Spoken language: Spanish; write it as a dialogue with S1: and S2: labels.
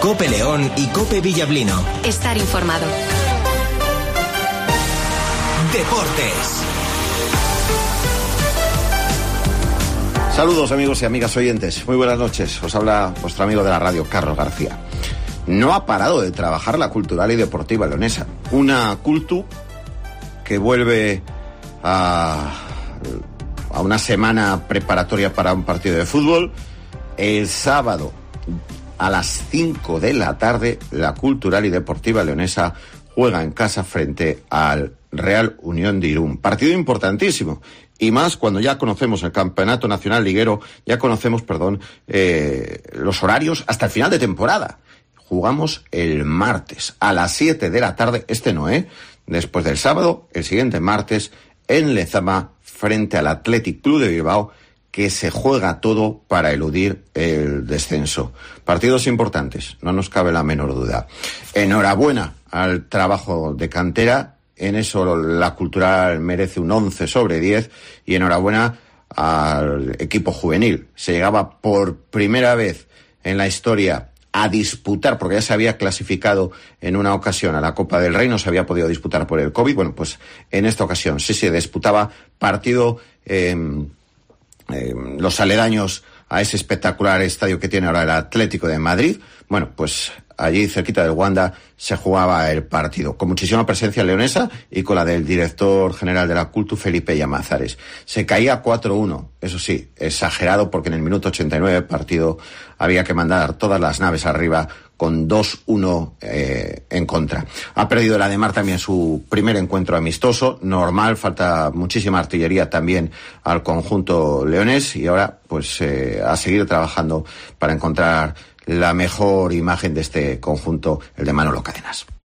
S1: COPE León y COPE Villablino.
S2: Estar informado.
S1: Deportes.
S3: Saludos amigos y amigas oyentes, muy buenas noches. Os habla vuestro amigo de la radio, Carlos García. No ha parado de trabajar la cultural y deportiva leonesa. Una cultu que vuelve a una semana preparatoria para un partido de fútbol. El sábado a las 5 de la tarde, la cultural y deportiva leonesa juega en casa frente al Real Unión de Irún. Partido importantísimo. Y más cuando ya conocemos el Campeonato Nacional Liguero, ya conocemos, los horarios hasta el final de temporada. Jugamos el martes a las 7 de la tarde, después del sábado, el siguiente martes, en Lezama, frente al Athletic Club de Bilbao, que se juega todo para eludir el descenso. Partidos importantes, no nos cabe la menor duda. Enhorabuena al trabajo de cantera. En eso la cultural merece un 11 sobre 10 y enhorabuena al equipo juvenil. Se llegaba por primera vez en la historia a disputar, porque ya se había clasificado en una ocasión a la Copa del Rey, no se había podido disputar por el COVID. Bueno, pues en esta ocasión sí se disputaba partido los aledaños a ese espectacular estadio que tiene ahora el Atlético de Madrid. Bueno, pues allí cerquita del Wanda se jugaba el partido, con muchísima presencia leonesa y con la del director general de la Cultu, Felipe Llamazares. Se caía 4-1, eso sí, exagerado, porque en el minuto 89 del partido había que mandar todas las naves arriba con 2-1 en contra. Ha perdido el Ademar también su primer encuentro amistoso, normal, falta muchísima artillería también al conjunto leonés y ahora pues a seguir trabajando para encontrar la mejor imagen de este conjunto, el de Manolo Cadenas.